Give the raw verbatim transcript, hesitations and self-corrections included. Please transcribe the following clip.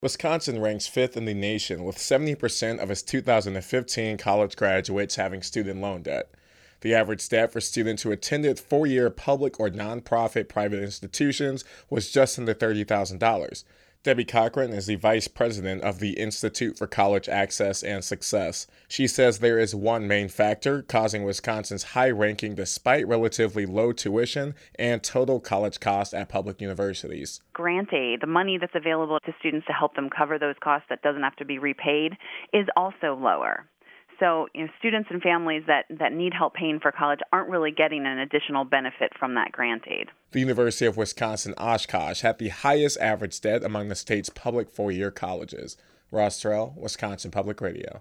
Wisconsin ranks fifth in the nation, with seventy percent of its two thousand fifteen college graduates having student loan debt. The average debt for students who attended four-year public or nonprofit private institutions was just under thirty thousand dollars. Debbie Cochran is the vice president of the Institute for College Access and Success. She says there is one main factor causing Wisconsin's high ranking despite relatively low tuition and total college costs at public universities. Grant aid, the money that's available to students to help them cover those costs that doesn't have to be repaid, is also lower. So, you know, students and families that, that need help paying for college aren't really getting an additional benefit from that grant aid. The University of Wisconsin-Oshkosh had the highest average debt among the state's public four-year colleges. Ross Terrell, Wisconsin Public Radio.